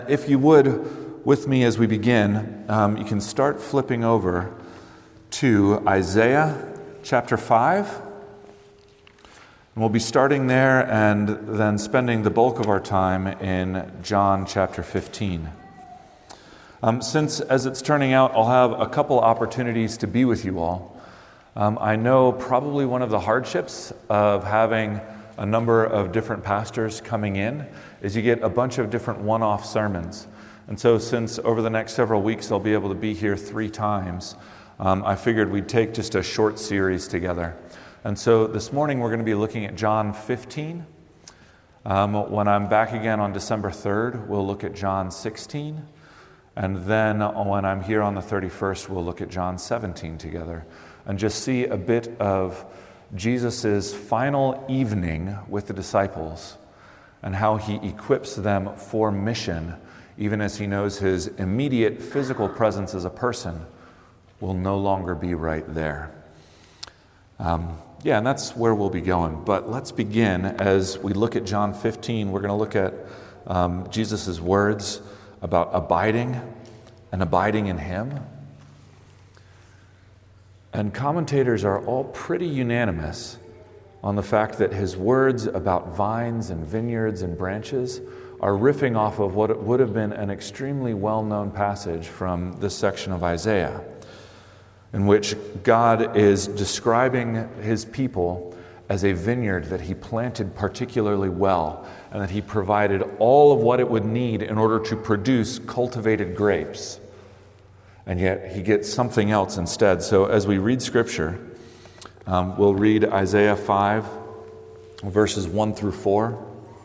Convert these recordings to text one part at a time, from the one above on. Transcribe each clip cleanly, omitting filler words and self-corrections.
If you would, with me as we begin, you can start flipping over to Isaiah chapter 5. And we'll be starting there and then spending the bulk of our time in John chapter 15. Since, as it's turning out, I'll have a couple opportunities to be with you all, I know probably one of the hardships of having a number of different pastors coming in is you get a bunch of different one-off sermons. And so since over the next several weeks I'll be able to be here 3 times, I figured we'd take just a short series together. And so this morning we're going to be looking at John 15. When I'm back again on December 3rd, we'll look at John 16. And then when I'm here on the 31st, we'll look at John 17 together and just see a bit of Jesus' final evening with the disciples and how he equips them for mission, even as he knows his immediate physical presence as a person will no longer be right there. And that's where we'll be going. But let's begin as we look at John 15. We're going to look at Jesus' words about abiding and abiding in him. And commentators are all pretty unanimous on the fact that his words about vines and vineyards and branches are riffing off of what would have been an extremely well-known passage from this section of Isaiah, in which God is describing his people as a vineyard that he planted particularly well, and that he provided all of what it would need in order to produce cultivated grapes. And yet he gets something else instead. So as we read Scripture, we'll read Isaiah 5, verses 1 through 4.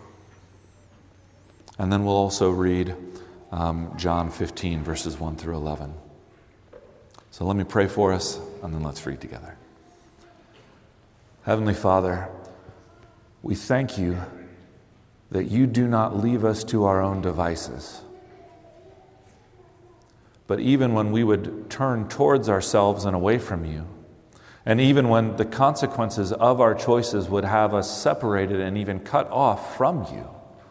And then we'll also read John 15, verses 1 through 11. So let me pray for us, and then let's read together. Heavenly Father, we thank you that you do not leave us to our own devices. But even when we would turn towards ourselves and away from you, and even when the consequences of our choices would have us separated and even cut off from you,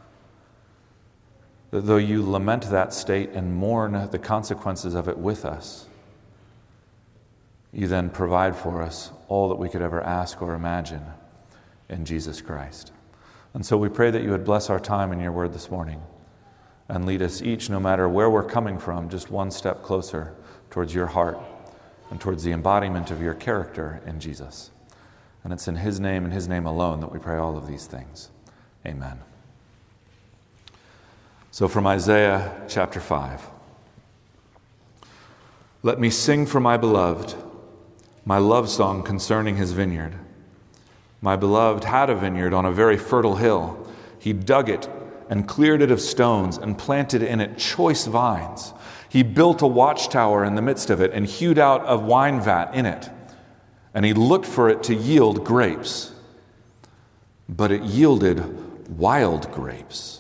though you lament that state and mourn the consequences of it with us, you then provide for us all that we could ever ask or imagine in Jesus Christ. And so we pray that you would bless our time in your word this morning and lead us each, no matter where we're coming from, just one step closer towards your heart and towards the embodiment of your character in Jesus. And it's in his name and his name alone that we pray all of these things. Amen. So from Isaiah chapter 5. Let me sing for my beloved, my love song concerning his vineyard. My beloved had a vineyard on a very fertile hill. He dug it and cleared it of stones and planted in it choice vines. He built a watchtower in the midst of it and hewed out a wine vat in it. And he looked for it to yield grapes. But it yielded wild grapes.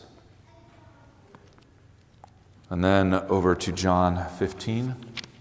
And then over to John 15.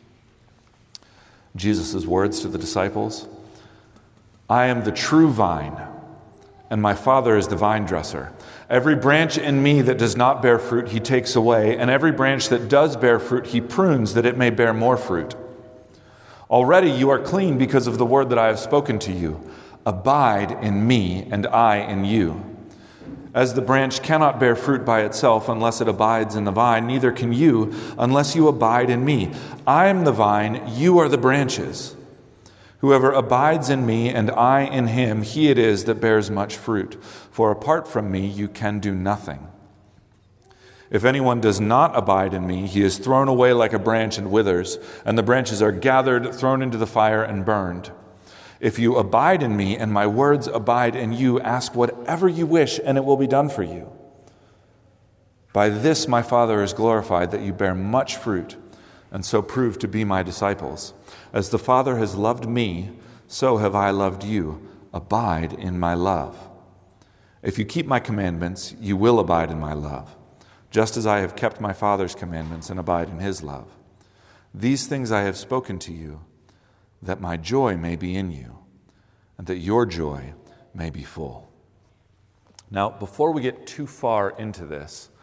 Jesus' words to the disciples. I am the true vine, and my Father is the vine dresser. Every branch in me that does not bear fruit, he takes away, and every branch that does bear fruit, he prunes that it may bear more fruit. Already you are clean because of the word that I have spoken to you. Abide in me, and I in you. As the branch cannot bear fruit by itself unless it abides in the vine, neither can you unless you abide in me. I am the vine, you are the branches. Whoever abides in me and I in him, he it is that bears much fruit. For apart from me, you can do nothing. If anyone does not abide in me, he is thrown away like a branch and withers, and the branches are gathered, thrown into the fire, and burned. If you abide in me and my words abide in you, ask whatever you wish, and it will be done for you. By this my Father is glorified, that you bear much fruit, and so prove to be my disciples. As the Father has loved me, so have I loved you. Abide in my love. If you keep my commandments, you will abide in my love, just as I have kept my Father's commandments and abide in his love. These things I have spoken to you, that my joy may be in you, and that your joy may be full. Now, before we get too far into this,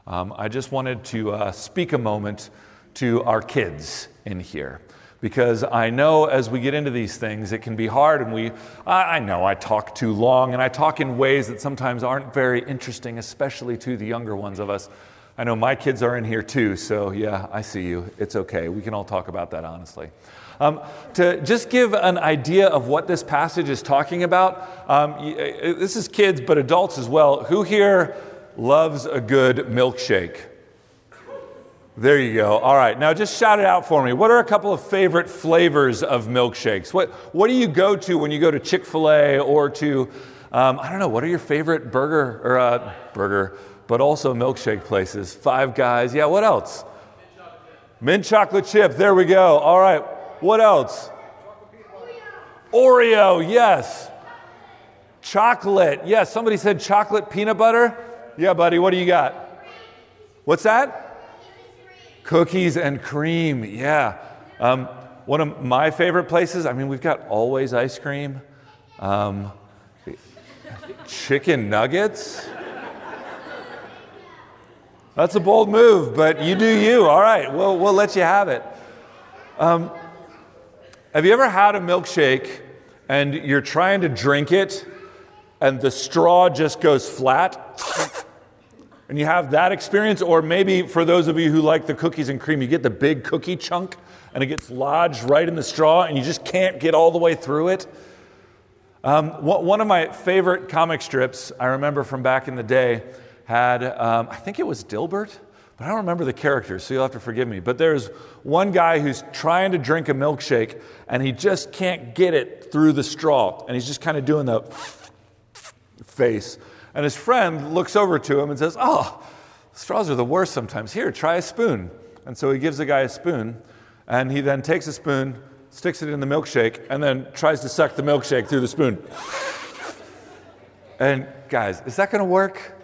I just wanted to speak a moment to our kids in here. Because I know as we get into these things, it can be hard, and I know I talk too long, and I talk in ways that sometimes aren't very interesting, especially to the younger ones of us. I know my kids are in here too, so yeah, I see you. It's okay. We can all talk about that honestly. To just give an idea of what this passage is talking about, this is kids, but adults as well. Who here loves a good milkshake? There you go. All right. Now just shout it out for me. What are a couple of favorite flavors of milkshakes? What do you go to when you go to Chick-fil-A or to, I don't know, what are your favorite burger, but also milkshake places? Five Guys. Yeah, what else? Mint chocolate chip. There we go. All right. What else? Oreo. Yes. Chocolate. Yes. Somebody said chocolate peanut butter. Yeah, buddy. What do you got? What's that? Cookies and cream, yeah. One of my favorite places, we've got Always ice cream. Chicken nuggets. That's a bold move, but you do you. All right, we'll let you have it. Have you ever had a milkshake and you're trying to drink it and the straw just goes flat? And you have that experience, or maybe for those of you who like the cookies and cream, you get the big cookie chunk and it gets lodged right in the straw and you just can't get all the way through it. One of my favorite comic strips I remember from back in the day had, I think it was Dilbert, but I don't remember the character, so you'll have to forgive me. But there's one guy who's trying to drink a milkshake and he just can't get it through the straw. And he's just kind of doing the face. And his friend looks over to him and says, "Oh, straws are the worst sometimes. Here, try a spoon." And so he gives the guy a spoon, and he then takes a spoon, sticks it in the milkshake, and then tries to suck the milkshake through the spoon. And guys, is that going to work?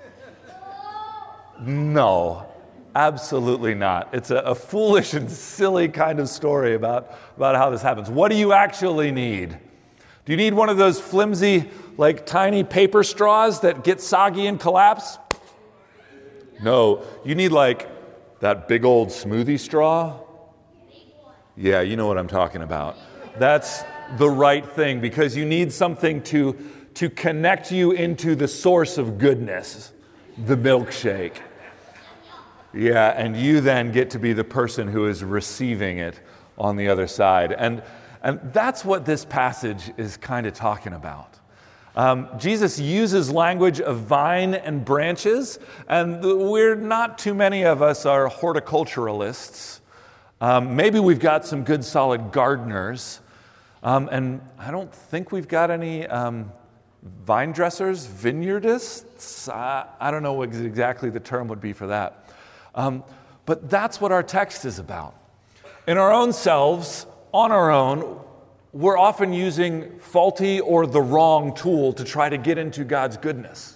No, absolutely not. It's a foolish and silly kind of story about how this happens. What do you actually need? Do you need one of those flimsy, tiny paper straws that get soggy and collapse? No, you need that big old smoothie straw. Yeah, you know what I'm talking about. That's the right thing because you need something to connect you into the source of goodness, the milkshake. Yeah, and you then get to be the person who is receiving it on the other side. And that's what this passage is kind of talking about. Jesus uses language of vine and branches, and not too many of us are horticulturalists. Maybe we've got some good solid gardeners, and I don't think we've got any vine dressers, vineyardists. I don't know what exactly the term would be for that. But that's what our text is about. In our own selves, on our own, we're often using faulty or the wrong tool to try to get into God's goodness.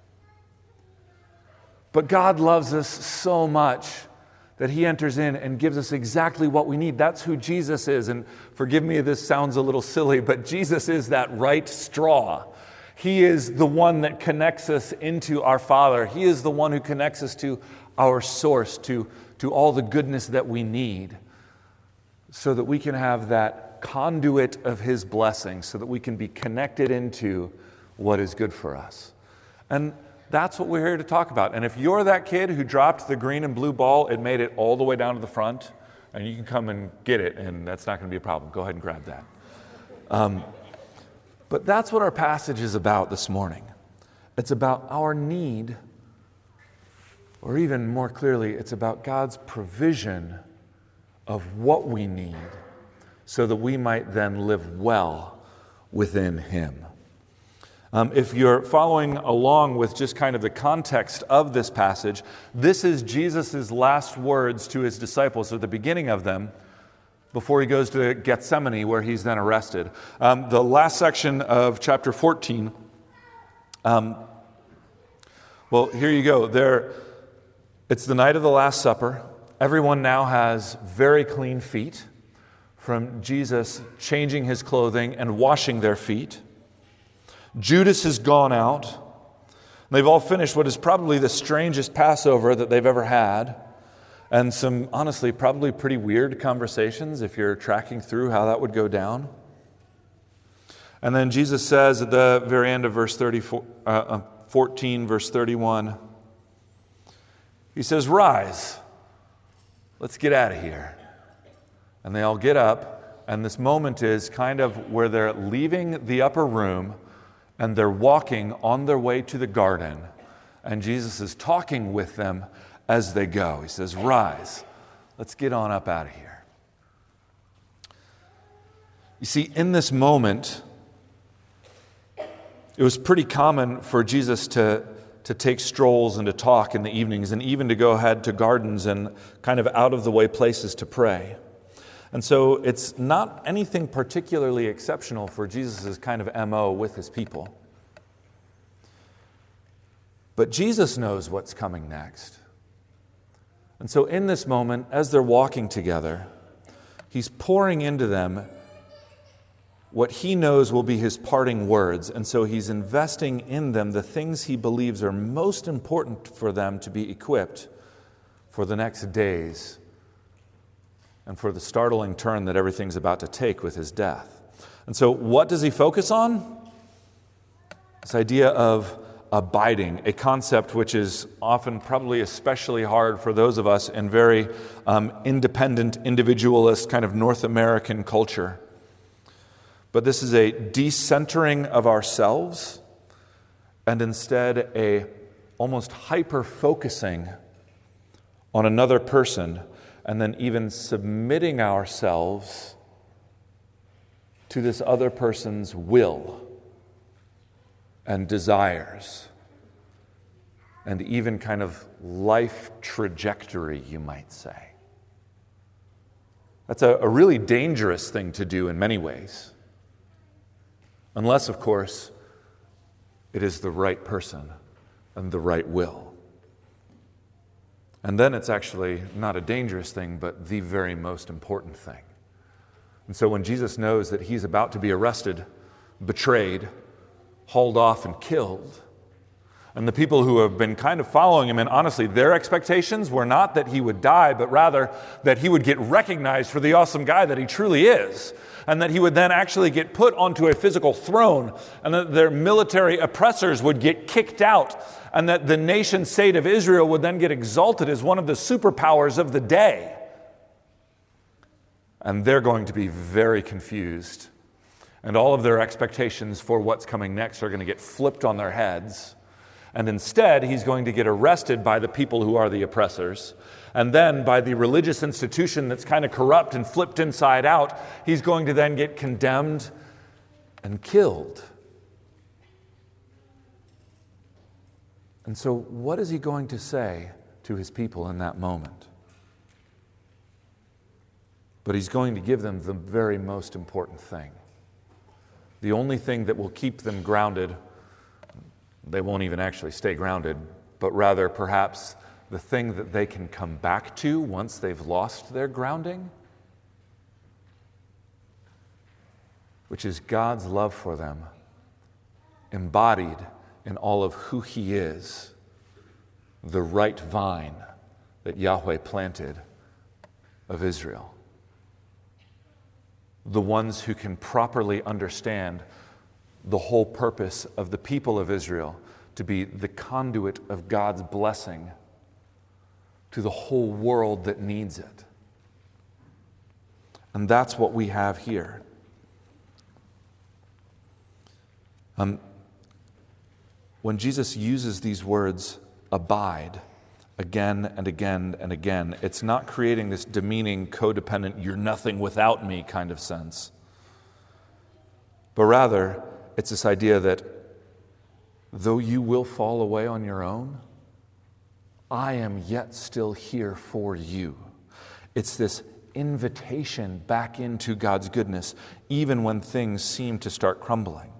But God loves us so much that He enters in and gives us exactly what we need. That's who Jesus is. And forgive me if this sounds a little silly, but Jesus is that right straw. He is the one that connects us into our Father. He is the one who connects us to our source, to all the goodness that we need, so that we can have that conduit of His blessing, so that we can be connected into what is good for us. And that's what we're here to talk about. And if you're that kid who dropped the green and blue ball, it made it all the way down to the front, and you can come and get it, and that's not going to be a problem. Go ahead and grab that. But that's what our passage is about this morning. It's about our need, or even more clearly, it's about God's provision of what we need so that we might then live well within Him. If you're following along with just kind of the context of this passage, this is Jesus' last words to His disciples, or the beginning of them, before He goes to Gethsemane, where He's then arrested. The last section of chapter 14, well, here you go. It's the night of the Last Supper. Everyone now has very clean feet from Jesus changing His clothing and washing their feet. Judas has gone out. They've all finished what is probably the strangest Passover that they've ever had, and some, honestly, probably pretty weird conversations if you're tracking through how that would go down. And then Jesus says at the very end of verse 14, verse 31, he says, "Rise, let's get out of here." And they all get up, and this moment is kind of where they're leaving the upper room and they're walking on their way to the garden. And Jesus is talking with them as they go. He says, "Rise, let's get on up out of here." You see, in this moment, it was pretty common for Jesus to take strolls and to talk in the evenings and even to go ahead to gardens and kind of out-of-the-way places to pray. And so it's not anything particularly exceptional for Jesus' kind of MO with his people. But Jesus knows what's coming next. And so in this moment, as they're walking together, he's pouring into them what he knows will be his parting words. And so he's investing in them the things he believes are most important for them to be equipped for the next days and for the startling turn that everything's about to take with his death. And so what does he focus on? This idea of abiding, a concept which is often probably especially hard for those of us in very independent, individualist kind of North American culture. But this is a decentering of ourselves and instead a almost hyper-focusing on another person and then even submitting ourselves to this other person's will and desires and even kind of life trajectory, you might say. That's a really dangerous thing to do in many ways. Unless, of course, it is the right person and the right will. And then it's actually not a dangerous thing, but the very most important thing. And so when Jesus knows that he's about to be arrested, betrayed, hauled off, and killed, and the people who have been kind of following him, and honestly, their expectations were not that he would die, but rather that he would get recognized for the awesome guy that he truly is, and that he would then actually get put onto a physical throne, and that their military oppressors would get kicked out, and that the nation state of Israel would then get exalted as one of the superpowers of the day. And they're going to be very confused, and all of their expectations for what's coming next are going to get flipped on their heads. And instead, he's going to get arrested by the people who are the oppressors. And then by the religious institution that's kind of corrupt and flipped inside out, he's going to then get condemned and killed. And so what is he going to say to his people in that moment? But he's going to give them the very most important thing. The only thing that will keep them grounded. They won't even actually stay grounded, but rather perhaps the thing that they can come back to once they've lost their grounding, which is God's love for them, embodied in all of who he is, the right vine that Yahweh planted of Israel. The ones who can properly understand the whole purpose of the people of Israel to be the conduit of God's blessing to the whole world that needs it. And that's what we have here. When Jesus uses these words, abide, again and again and again, it's not creating this demeaning, codependent, you're nothing without me kind of sense. But rather, it's this idea that though you will fall away on your own, I am yet still here for you. It's this invitation back into God's goodness, even when things seem to start crumbling.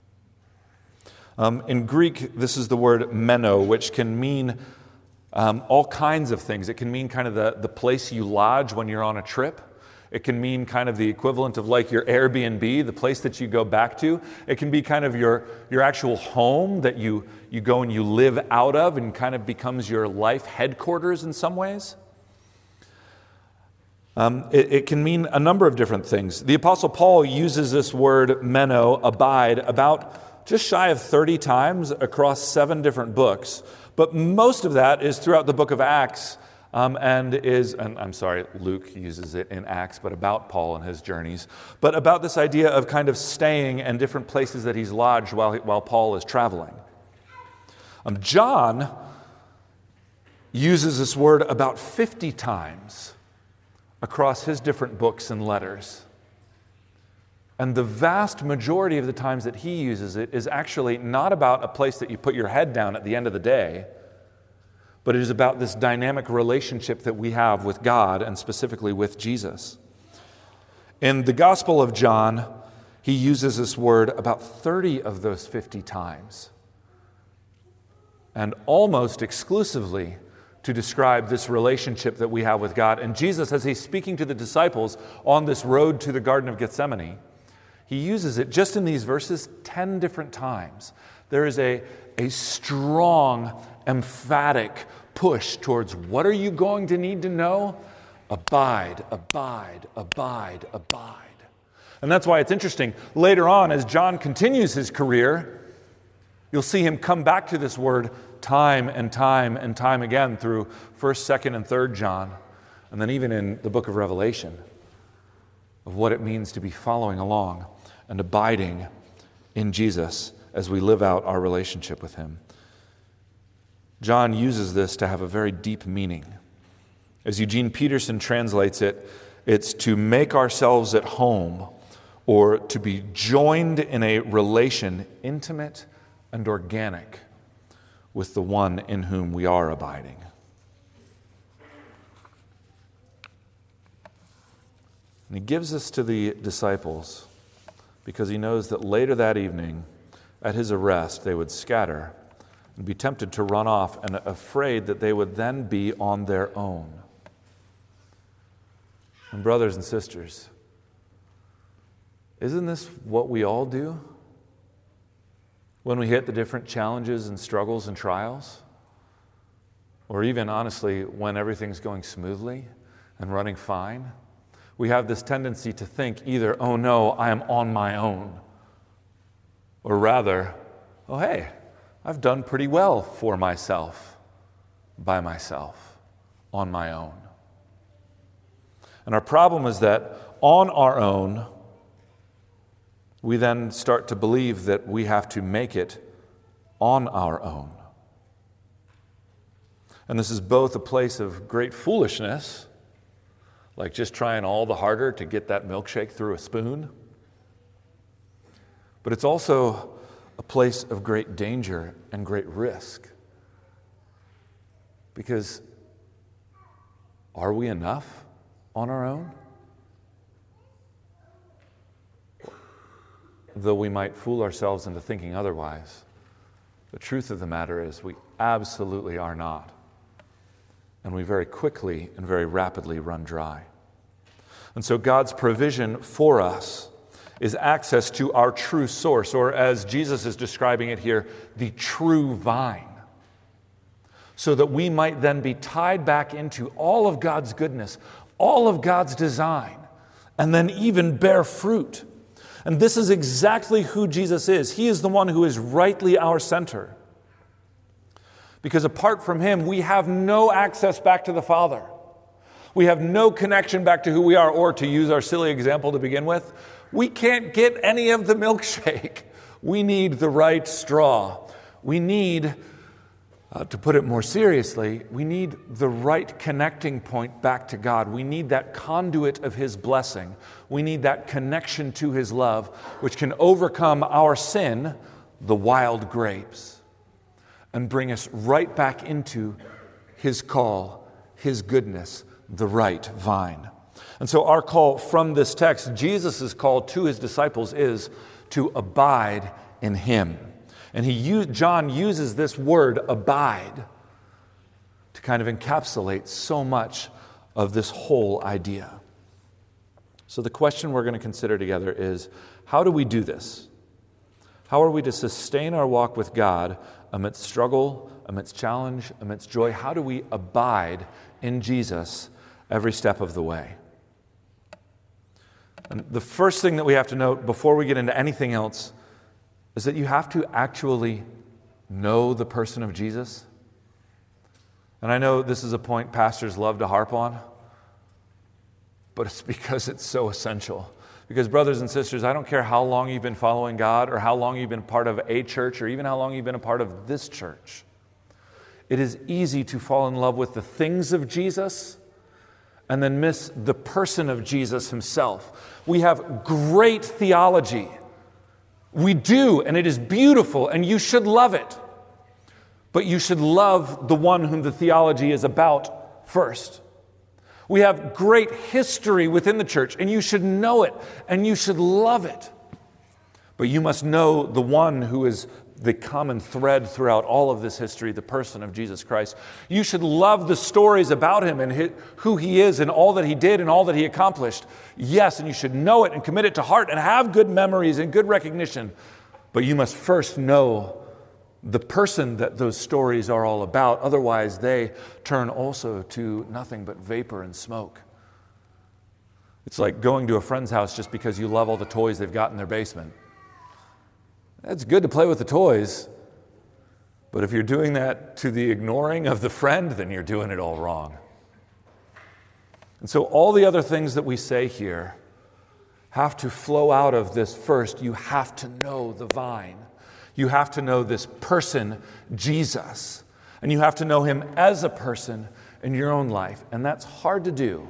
In Greek, this is the word meno, which can mean all kinds of things. It can mean kind of the place you lodge when you're on a trip. It can mean kind of the equivalent of like your Airbnb, the place that you go back to. It can be kind of your actual home that you go and you live out of and kind of becomes your life headquarters in some ways. It can mean a number of different things. The Apostle Paul uses this word meno, abide, about just shy of 30 times across 7 different books. But most of that is throughout the book of Acts. Luke uses it in Acts, but about Paul and his journeys. But about this idea of kind of staying and different places that he's lodged while Paul is traveling. John uses this word about 50 times across his different books and letters. And the vast majority of the times that he uses it is actually not about a place that you put your head down at the end of the day, but it is about this dynamic relationship that we have with God and specifically with Jesus. In the Gospel of John, he uses this word about 30 of those 50 times, and almost exclusively to describe this relationship that we have with God. And Jesus, as he's speaking to the disciples on this road to the Garden of Gethsemane, he uses it just in these verses 10 different times. There is a strong, emphatic push towards what are you going to need to know? Abide, abide, abide, abide. And that's why it's interesting. Later on, as John continues his career, you'll see him come back to this word time and time and time again through 1st, 2nd, and 3rd John, and then even in the book of Revelation, of what it means to be following along and abiding in Jesus as we live out our relationship with him. John uses this to have a very deep meaning. As Eugene Peterson translates it, it's to make ourselves at home or to be joined in a relation intimate and organic with the one in whom we are abiding. And he gives this to the disciples because he knows that later that evening, at his arrest, they would scatter and be tempted to run off and afraid that they would then be on their own. And brothers and sisters, isn't this what we all do when we hit the different challenges and struggles and trials? Or even, honestly, when everything's going smoothly and running fine? We have this tendency to think either, oh no, I am on my own, or rather, oh hey, I've done pretty well for myself, by myself, on my own. And our problem is that on our own, we then start to believe that we have to make it on our own. And this is both a place of great foolishness, like just trying all the harder to get that milkshake through a spoon, but it's also a place of great danger and great risk. Because are we enough on our own? Though we might fool ourselves into thinking otherwise, the truth of the matter is we absolutely are not. And we very quickly and very rapidly run dry. And so God's provision for us is access to our true source, or as Jesus is describing it here, the true vine, so that we might then be tied back into all of God's goodness, all of God's design, and then even bear fruit. And this is exactly who Jesus is. He is the one who is rightly our center. Because apart from him, we have no access back to the Father. We have no connection back to who we are, or to use our silly example to begin with, we can't get any of the milkshake. We need the right straw. We need, to put it more seriously, we need the right connecting point back to God. We need that conduit of his blessing. We need that connection to his love, which can overcome our sin, the wild grapes, and bring us right back into his call, his goodness, the right vine. And so our call from this text, Jesus' call to his disciples, is to abide in him. And John uses this word, abide, to kind of encapsulate so much of this whole idea. So the question we're going to consider together is, how do we do this? How are we to sustain our walk with God amidst struggle, amidst challenge, amidst joy? How do we abide in Jesus every step of the way? And the first thing that we have to note before we get into anything else is that you have to actually know the person of Jesus. And I know this is a point pastors love to harp on, but it's because it's so essential. Because brothers and sisters, I don't care how long you've been following God or how long you've been part of a church or even how long you've been a part of this church. It is easy to fall in love with the things of Jesus and then miss the person of Jesus himself. We have great theology. We do, and it is beautiful, and you should love it. But you should love the one whom the theology is about first. We have great history within the church, and you should know it, and you should love it. But you must know the one who is the common thread throughout all of this history, the person of Jesus Christ. You should love the stories about him and who he is and all that he did and all that he accomplished. Yes, and you should know it and commit it to heart and have good memories and good recognition. But you must first know the person that those stories are all about. Otherwise, they turn also to nothing but vapor and smoke. It's like going to a friend's house just because you love all the toys they've got in their basement. It's good to play with the toys, but if you're doing that to the ignoring of the friend, then you're doing it all wrong. And so all the other things that we say here have to flow out of this first. You have to know the vine. You have to know this person, Jesus. And you have to know him as a person in your own life. And that's hard to do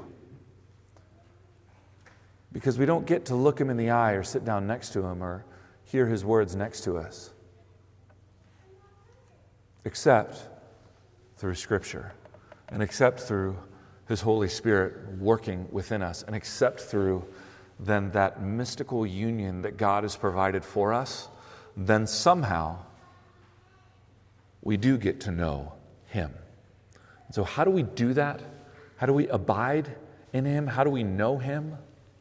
because we don't get to look him in the eye or sit down next to him or hear his words next to us, except through Scripture and except through his Holy Spirit working within us and except through then that mystical union that God has provided for us. Then somehow we do get to know him. And so how do we do that? How do we abide in him? How do we know him?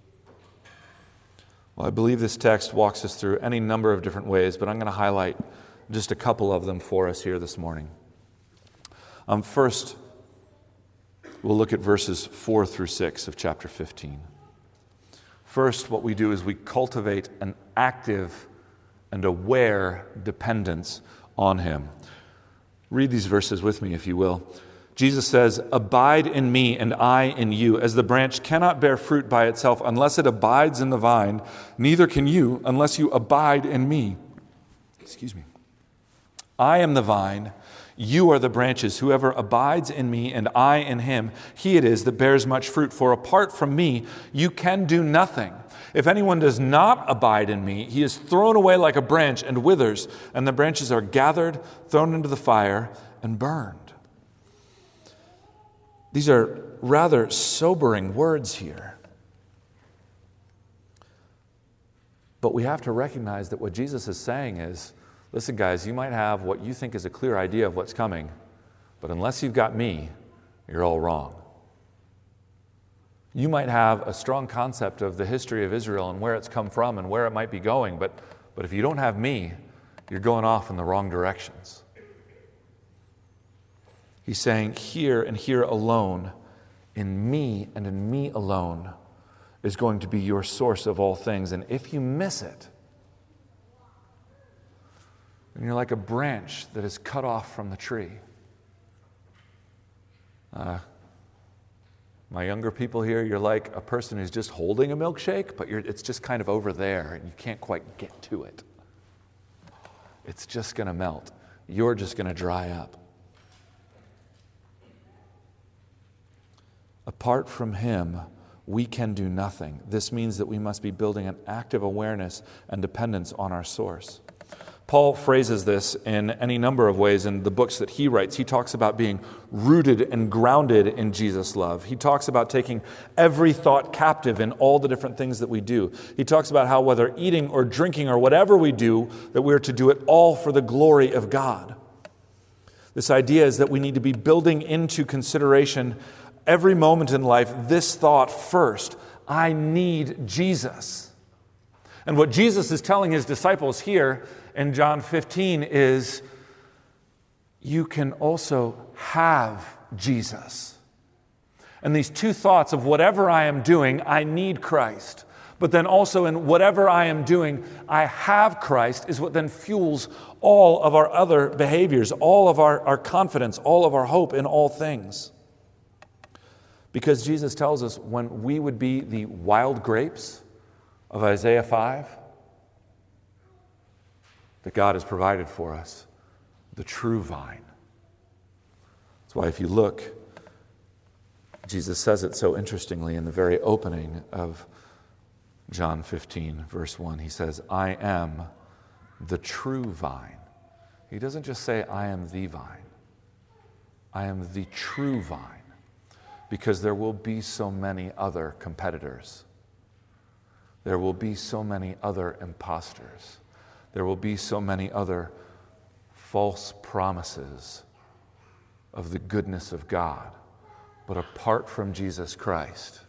Well, I believe this text walks us through any number of different ways, but I'm going to highlight just a couple of them for us here this morning. First, we'll look at verses 4 through 6 of chapter 15. First, what we do is we cultivate an active and aware dependence on him. Read these verses with me, if you will. Jesus says, "Abide in me and I in you. As the branch cannot bear fruit by itself unless it abides in the vine, neither can you unless you abide in me." Excuse me. "I am the vine, you are the branches. Whoever abides in me and I in him, he it is that bears much fruit. For apart from me, you can do nothing. If anyone does not abide in me, he is thrown away like a branch and withers, and the branches are gathered, thrown into the fire, and burned." These are rather sobering words here. But we have to recognize that what Jesus is saying is, listen, guys, you might have what you think is a clear idea of what's coming, but unless you've got me, you're all wrong. You might have a strong concept of the history of Israel and where it's come from and where it might be going, but if you don't have me, you're going off in the wrong directions. He's saying here and here alone, in me and in me alone, is going to be your source of all things. And if you miss it, then you're like a branch that is cut off from the tree. My younger people here, you're like a person who's just holding a milkshake, but it's just kind of over there and you can't quite get to it. It's just going to melt. You're just going to dry up. Apart from him, we can do nothing. This means that we must be building an active awareness and dependence on our source. Paul phrases this in any number of ways in the books that he writes. He talks about being rooted and grounded in Jesus' love. He talks about taking every thought captive in all the different things that we do. He talks about how whether eating or drinking or whatever we do, that we're to do it all for the glory of God. This idea is that we need to be building into consideration every moment in life this thought first: I need Jesus. And what Jesus is telling his disciples here in John 15 is, you can also have Jesus. And these two thoughts of whatever I am doing, I need Christ. But then also in whatever I am doing, I have Christ, is what then fuels all of our other behaviors, all of our confidence, all of our hope in all things. Because Jesus tells us when we would be the wild grapes of Isaiah 5, that God has provided for us the true vine. That's why if you look, Jesus says it so interestingly in the very opening of John 15, verse 1. He says, I am the true vine. He doesn't just say, I am the vine. I am the true vine. Because there will be so many other competitors. There will be so many other imposters. There will be so many other false promises of the goodness of God. But apart from Jesus Christ,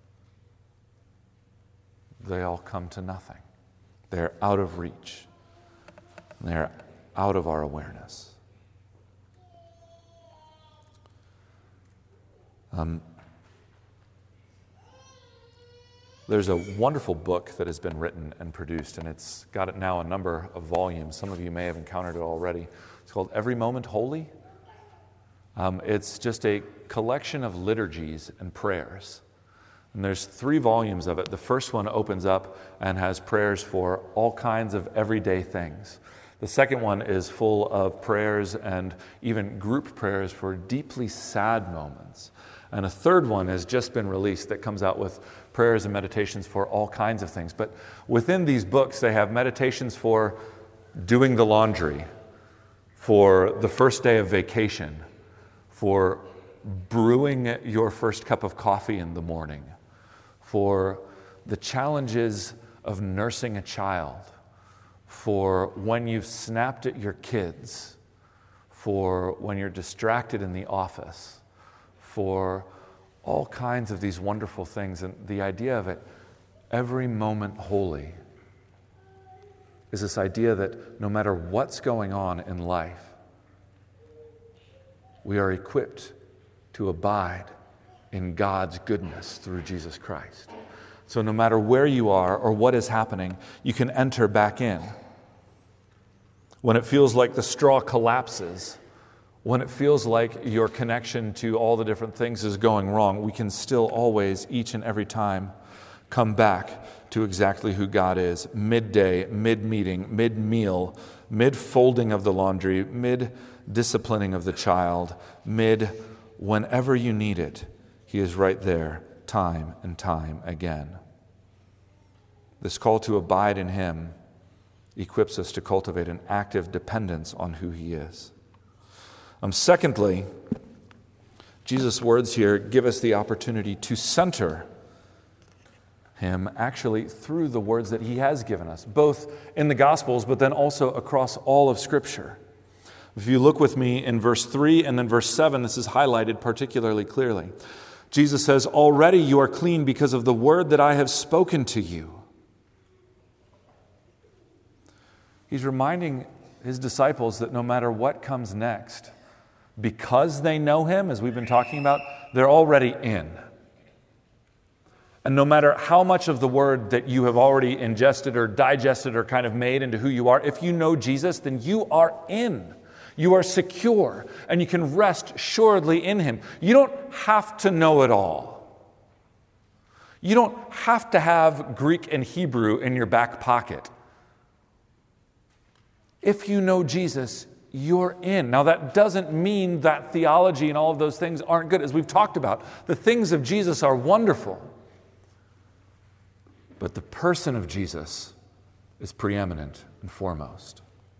they all come to nothing. They're out of reach. They're out of our awareness. There's a wonderful book that has been written and produced, and it's got now a number of volumes. Some of you may have encountered it already. It's called Every Moment Holy. It's just a collection of liturgies and prayers. And there's 3 volumes of it. The first one opens up and has prayers for all kinds of everyday things. The second one is full of prayers and even group prayers for deeply sad moments. And a third one has just been released that comes out with prayers and meditations for all kinds of things. But within these books, they have meditations for doing the laundry, for the first day of vacation, for brewing your first cup of coffee in the morning, for the challenges of nursing a child, for when you've snapped at your kids, for when you're distracted in the office, for all kinds of these wonderful things. And the idea of it, every moment holy, is this idea that no matter what's going on in life, we are equipped to abide in God's goodness through Jesus Christ. So no matter where you are or what is happening, you can enter back in. When it feels like the straw collapses, when it feels like your connection to all the different things is going wrong, we can still always, each and every time, come back to exactly who God is. Midday, mid-meeting, mid-meal, mid-folding of the laundry, mid-disciplining of the child, whenever you need it, He is right there, time and time again. This call to abide in Him equips us to cultivate an active dependence on who He is. Secondly, Jesus' words here give us the opportunity to center Him actually through the words that He has given us, both in the Gospels, but then also across all of Scripture. If you look with me in verse 3 and then verse 7, this is highlighted particularly clearly. Jesus says, "Already you are clean because of the word that I have spoken to you." He's reminding His disciples that no matter what comes next, because they know Him, as we've been talking about, they're already in. And no matter how much of the word that you have already ingested or digested or kind of made into who you are, if you know Jesus, then you are in. You are secure, and you can rest assuredly in Him. You don't have to know it all. You don't have to have Greek and Hebrew in your back pocket. If you know Jesus, you're in. Now, that doesn't mean that theology and all of those things aren't good. As we've talked about, the things of Jesus are wonderful. But the person of Jesus is preeminent and foremost.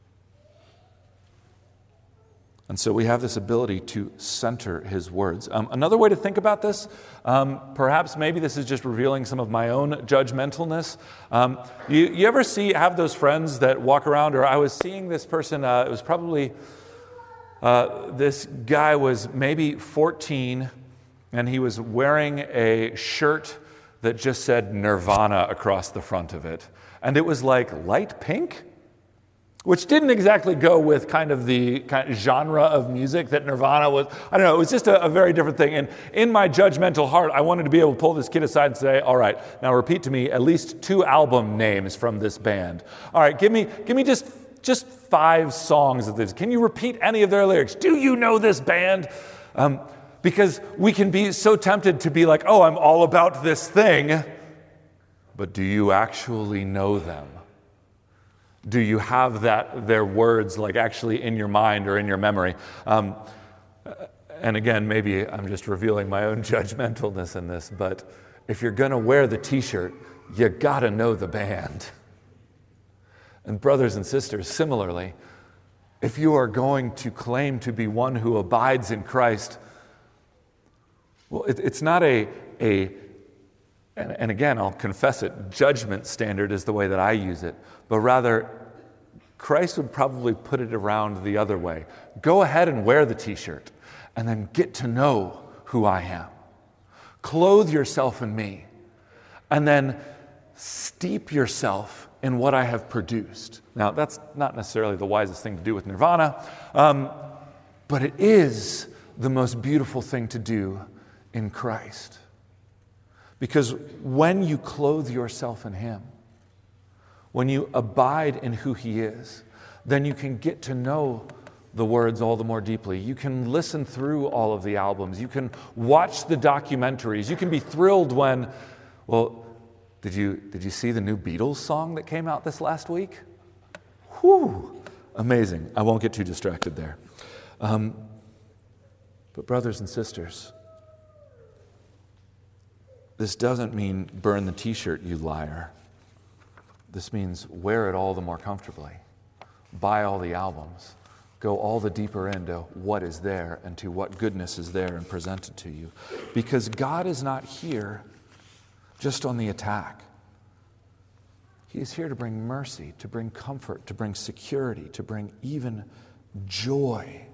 And so we have this ability to center His words. Another way to think about this, perhaps maybe this is just revealing some of my own judgmentalness. You ever have those friends that walk around, or I was seeing this person, it was probably, this guy was maybe 14, and he was wearing a shirt that just said Nirvana across the front of it. And it was like light pink, which didn't exactly go with kind of the kind of genre of music that Nirvana was. I don't know, it was just a very different thing. And in my judgmental heart, I wanted to be able to pull this kid aside and say, all right, now repeat to me at least 2 album names from this band. All right, give me just 5 songs of this. Can you repeat any of their lyrics? Do you know this band? Because we can be so tempted to be like, oh, I'm all about this thing. But do you actually know them? Do you have their words like actually in your mind or in your memory? And again, maybe I'm just revealing my own judgmentalness in this, but if you're going to wear the t-shirt, you got to know the band. And brothers and sisters, similarly, if you are going to claim to be one who abides in Christ, well, it's not and again, I'll confess it, judgment standard is the way that I use it, but rather, Christ would probably put it around the other way. Go ahead and wear the t-shirt, and then get to know who I am. Clothe yourself in me, and then steep yourself in what I have produced. Now, that's not necessarily the wisest thing to do with Nirvana, but it is the most beautiful thing to do in Christ. Because when you clothe yourself in Him, when you abide in who He is, then you can get to know the words all the more deeply. You can listen through all of the albums. You can watch the documentaries. You can be thrilled when, well, did you see the new Beatles song that came out this last week? Whew, amazing. I won't get too distracted there. But brothers and sisters, this doesn't mean burn the t-shirt, you liar. This means wear it all the more comfortably. Buy all the albums. Go all the deeper into what is there and to what goodness is there and presented to you. Because God is not here just on the attack. He is here to bring mercy, to bring comfort, to bring security, to bring even joy.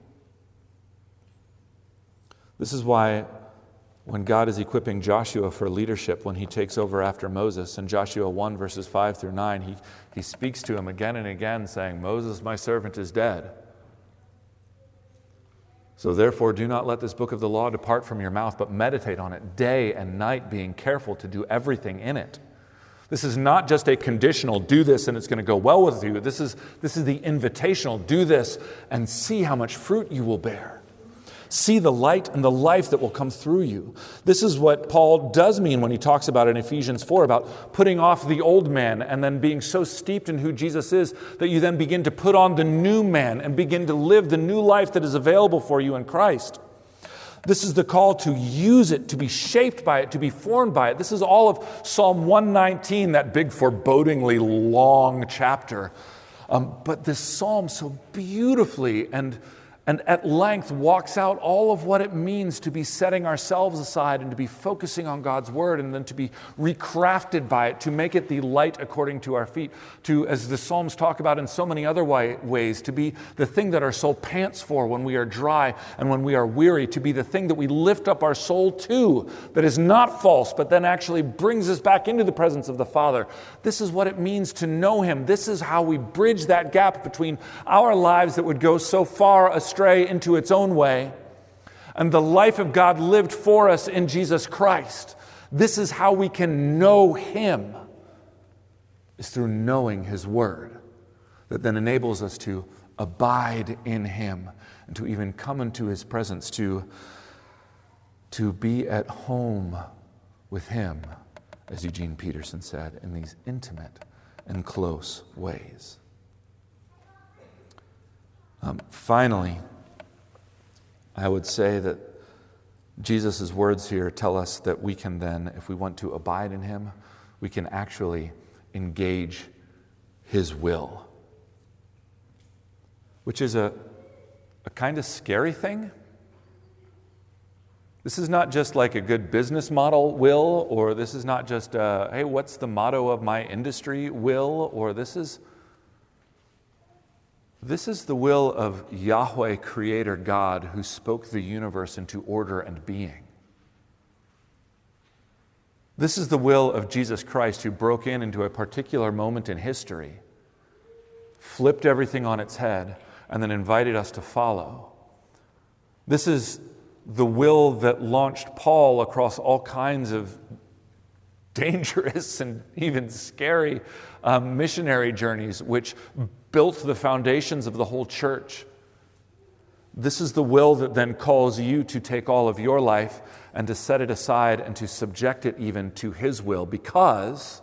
This is why when God is equipping Joshua for leadership, when he takes over after Moses, in Joshua 1, verses 5 through 9, he speaks to him again and again, saying, Moses, my servant, is dead. So therefore, do not let this book of the law depart from your mouth, but meditate on it day and night, being careful to do everything in it. This is not just a conditional, do this and it's going to go well with you. This is the invitational, do this and see how much fruit you will bear. See the light and the life that will come through you. This is what Paul does mean when he talks about in Ephesians 4 about putting off the old man and then being so steeped in who Jesus is that you then begin to put on the new man and begin to live the new life that is available for you in Christ. This is the call to use it, to be shaped by it, to be formed by it. This is all of Psalm 119, that big forebodingly long chapter. But this psalm so beautifully and at length walks out all of what it means to be setting ourselves aside and to be focusing on God's word and then to be recrafted by it, to make it the light according to our feet, to, as the Psalms talk about in so many other ways, to be the thing that our soul pants for when we are dry and when we are weary, to be the thing that we lift up our soul to, that is not false, but then actually brings us back into the presence of the Father. This is what it means to know Him. This is how we bridge that gap between our lives that would go so far astray into its own way, and the life of God lived for us in Jesus Christ. This is how we can know Him, is through knowing His Word, that then enables us to abide in Him and to even come into His presence, to be at home with Him, as Eugene Peterson said, in these intimate and close ways. Finally, I would say that Jesus' words here tell us that we can then, if we want to abide in Him, we can actually engage His will, which is a kind of scary thing. This is not just like a good business model will, or this is not just, hey, what's the motto of my industry will, or this is the will of Yahweh, Creator God, who spoke the universe into order and being. This is the will of Jesus Christ, who broke into a particular moment in history, flipped everything on its head, and then invited us to follow. This is the will that launched Paul across all kinds of dangerous and even scary missionary journeys, which built the foundations of the whole church. This is the will that then calls you to take all of your life and to set it aside and to subject it even to His will, because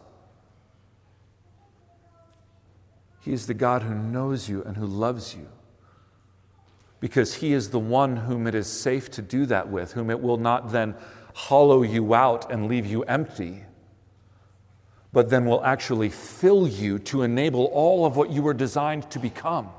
He is the God who knows you and who loves you. Because He is the one whom it is safe to do that with, whom it will not then hollow you out and leave you empty, but then will actually fill you to enable all of what you were designed to become.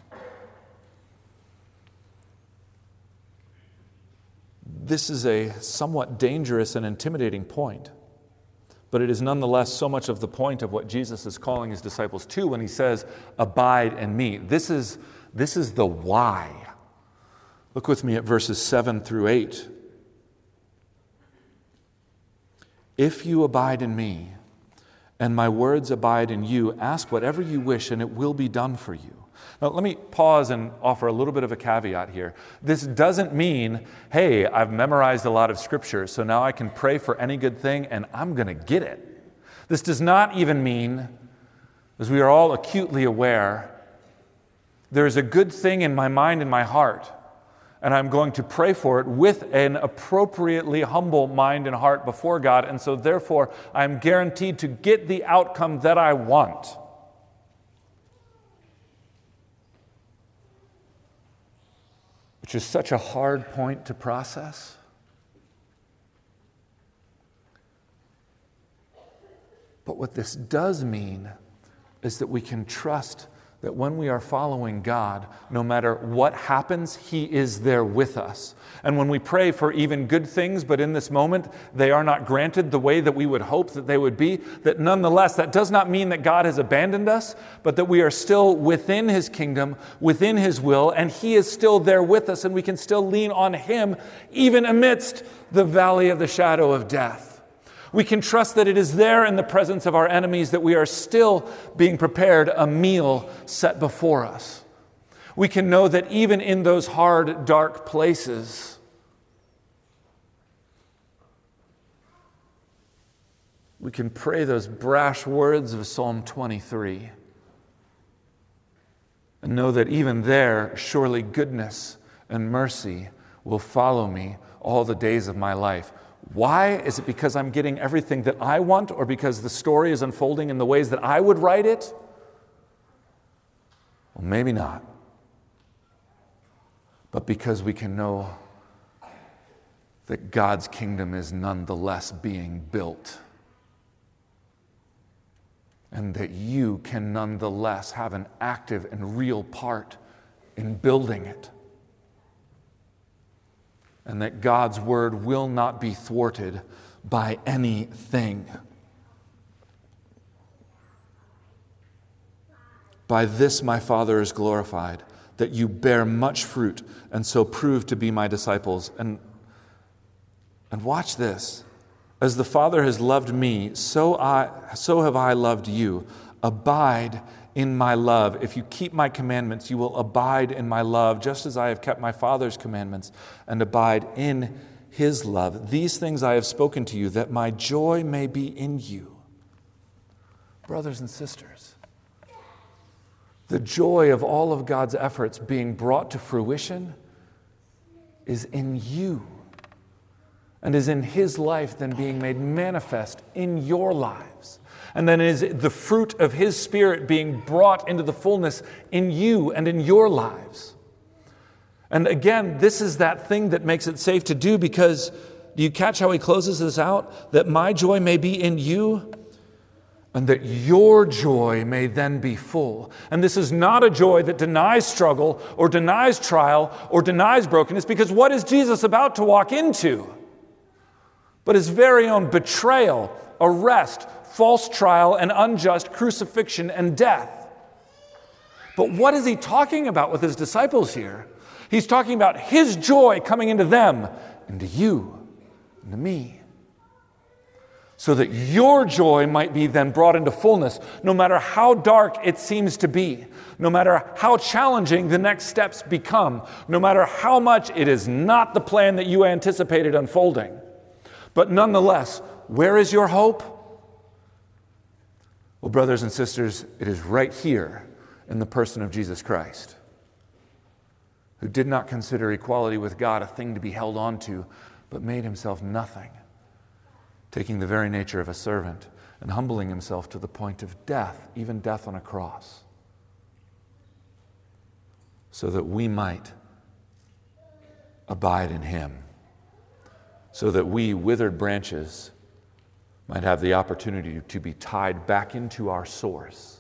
This is a somewhat dangerous and intimidating point, but it is nonetheless so much of the point of what Jesus is calling His disciples to when He says, "Abide in me." This is the why. Look with me at verses 7 through 8. "If you abide in me, and my words abide in you, ask whatever you wish, and it will be done for you." Now, let me pause and offer a little bit of a caveat here. This doesn't mean, hey, I've memorized a lot of Scripture, so now I can pray for any good thing, and I'm going to get it. This does not even mean, as we are all acutely aware, there is a good thing in my mind and my heart, and I'm going to pray for it with an appropriately humble mind and heart before God, and so therefore I'm guaranteed to get the outcome that I want. Which is such a hard point to process. But what this does mean is that we can trust that when we are following God, no matter what happens, He is there with us. And when we pray for even good things, but in this moment they are not granted the way that we would hope that they would be, that nonetheless, that does not mean that God has abandoned us, but that we are still within His kingdom, within His will, and He is still there with us, and we can still lean on Him even amidst the valley of the shadow of death. We can trust that it is there in the presence of our enemies that we are still being prepared a meal set before us. We can know that even in those hard, dark places, we can pray those brash words of Psalm 23 and know that even there, surely goodness and mercy will follow me all the days of my life. Why? Is it because I'm getting everything that I want, or because the story is unfolding in the ways that I would write it? Well, maybe not. But because we can know that God's kingdom is nonetheless being built, and that you can nonetheless have an active and real part in building it. And that God's word will not be thwarted by anything. By this my Father is glorified, that you bear much fruit, and so prove to be my disciples. And watch this. As the Father has loved me, so have I loved you. Abide in my love. If you keep my commandments, you will abide in my love, just as I have kept my Father's commandments and abide in His love. These things I have spoken to you, that my joy may be in you. Brothers and sisters, the joy of all of God's efforts being brought to fruition is in you, and is in His life then being made manifest in your lives. And then is the fruit of His Spirit being brought into the fullness in you and in your lives. And again, this is that thing that makes it safe to do, because do you catch how he closes this out? That my joy may be in you, and that your joy may then be full. And this is not a joy that denies struggle or denies trial or denies brokenness, because what is Jesus about to walk into? But His very own betrayal, arrest, false trial, and unjust crucifixion and death. But what is He talking about with His disciples here? He's talking about His joy coming into them, into you, into me. so that your joy might be then brought into fullness, no matter how dark it seems to be, no matter how challenging the next steps become, no matter how much it is not the plan that you anticipated unfolding. But nonetheless, where is your hope? Well, brothers and sisters, it is right here in the person of Jesus Christ, who did not consider equality with God a thing to be held on to, but made himself nothing, taking the very nature of a servant and humbling himself to the point of death, even death on a cross, so that we might abide in him, so that we, withered branches, might have the opportunity to be tied back into our source,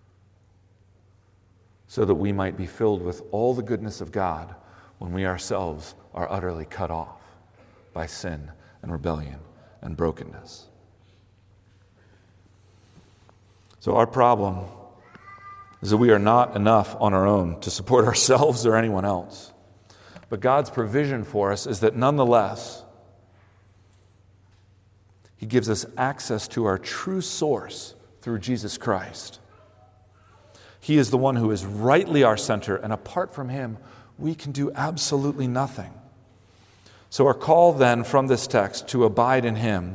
so that we might be filled with all the goodness of God when we ourselves are utterly cut off by sin and rebellion and brokenness. So our problem is that we are not enough on our own to support ourselves or anyone else. But God's provision for us is that nonetheless, he gives us access to our true source through Jesus Christ. He is the one who is rightly our center, and apart from him, we can do absolutely nothing. So our call then from this text to abide in him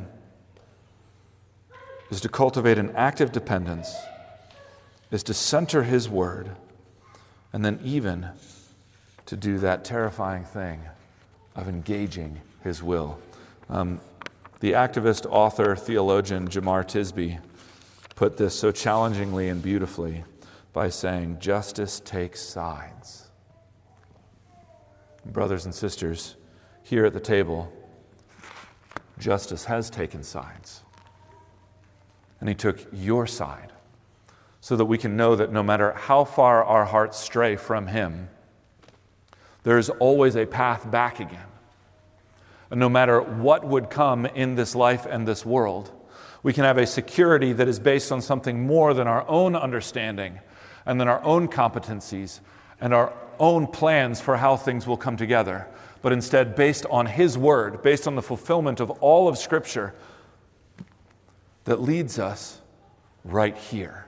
is to cultivate an active dependence, is to center his word, and then even to do that terrifying thing of engaging his will. The activist, author, theologian Jemar Tisby put this so challengingly and beautifully by saying, justice takes sides. Brothers and sisters, here at the table, justice has taken sides. And he took your side so that we can know that no matter how far our hearts stray from him, there is always a path back again. And no matter what would come in this life and this world, we can have a security that is based on something more than our own understanding and than our own competencies and our own plans for how things will come together, but instead based on his word, based on the fulfillment of all of Scripture that leads us right here.